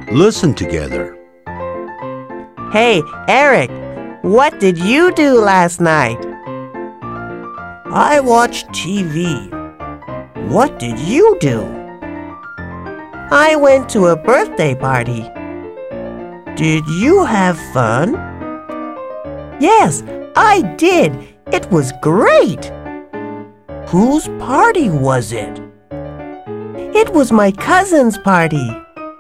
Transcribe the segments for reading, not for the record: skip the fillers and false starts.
Listen together. Hey, Eric, what did you do last night? I watched TV. What did you do? I went to a birthday party. Did you have fun? Yes, I did. It was great. Whose party was it? It was my cousin's party.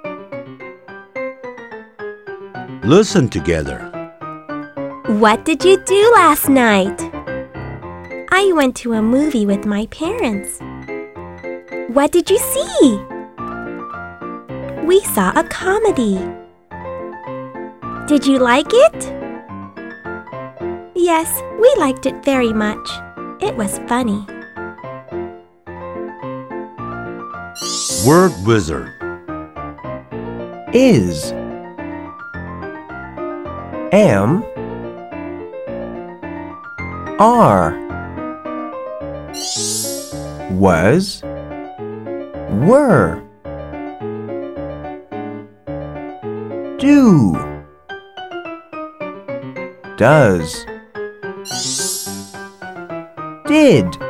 Listen together. What did you do last night? I went to a movie with my parents. What did you see? We saw a comedy. Did you like it? Yes, we liked it very much. It was funny. Word wizard. Is, am, are, was, were, do, does, did.